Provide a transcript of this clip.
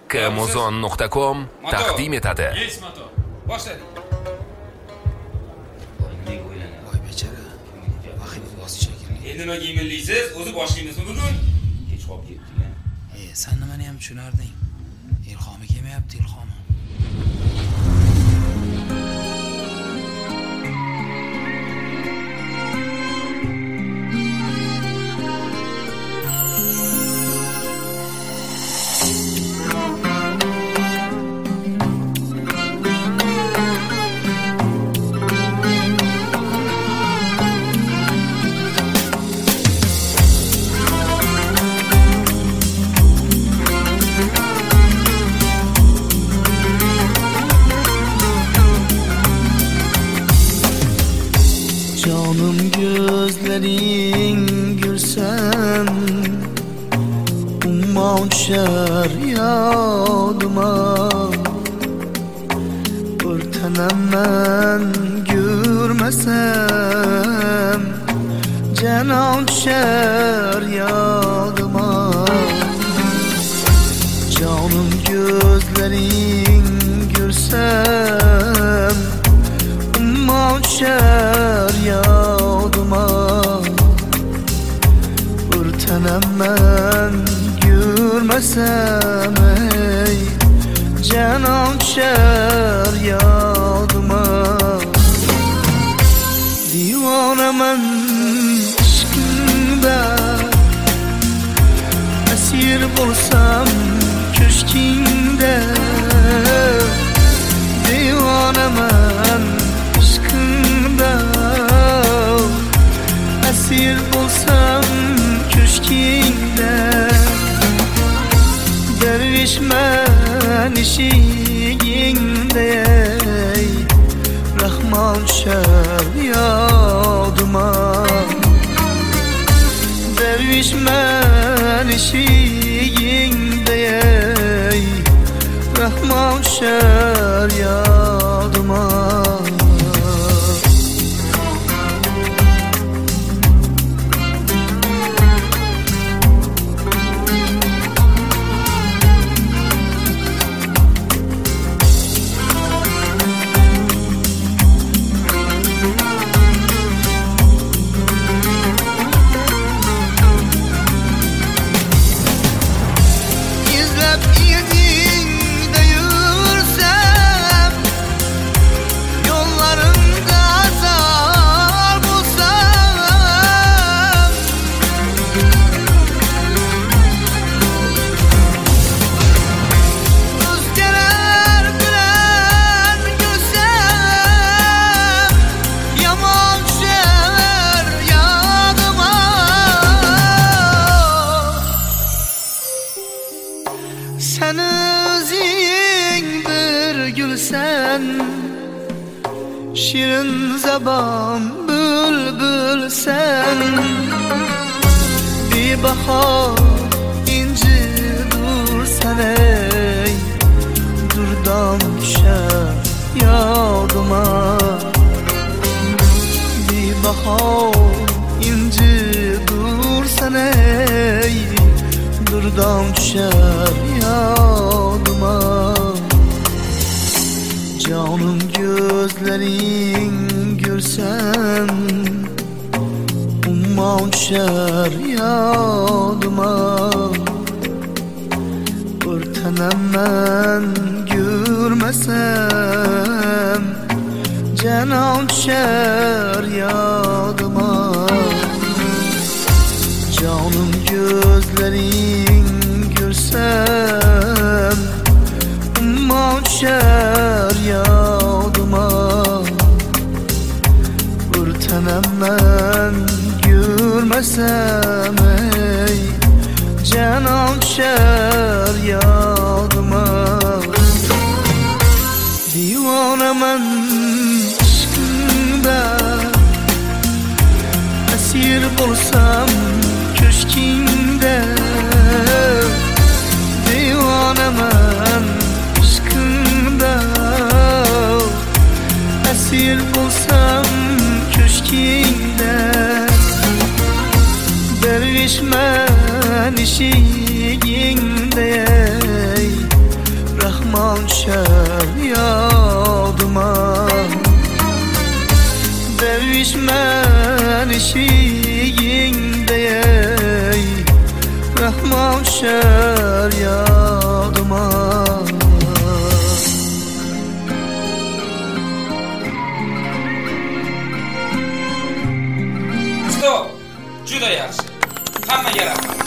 kmozon.com taqdim etadi. Yes, Mato. Boshladik. Voy bechara. Vahim bozish shekilli. Nimaga yemillaysiz? O'zi boshlaymiz bugun? Kech qolib ketding-a. Sen nimani ham tushunarding? Ilhomi kelmayapti, ilhomi. Canım gözlerin gülsen Umman düşer yadıma Bir tanem ben görmesem Canan düşer yadıma Canım gözlerin görsem Umman düşer yadıma Bir tanem ben görmesem ey Canan düşer yadıma Divanemen aşkında Esir bulsam köşkinde Divanemen aşkında Esir bulsam köşkinde Dervişmen eşiğinde Rahman düşer yadıma Dervişmen eşiğinde Rahman düşer yadıma Sen özün bir gülsen Şirin zaban bülbül sen Bir bahar inci dursan ey Durdan düşer yadıma Bir bahar inci dursan ey Durdan düşer yadıma Canım gözlerin görsen Umman düşer yadıma Bir tanem ben görmesem Canan düşer yadıma Canım gözlerin görsem Umman düşer yadıma Bir tanem ben görmesem ey Canan düşer yadıma Divanemen aşkında Esir bulsam köşkinde Divanemen aşkında Esir bulsam köşkinde Dervişmen eşiğinde Rahman düşer yadıma. Derviş men eşiğinde Rahman düşer yadıma. Stop! Juda yaxshi. Hammaga rahmat.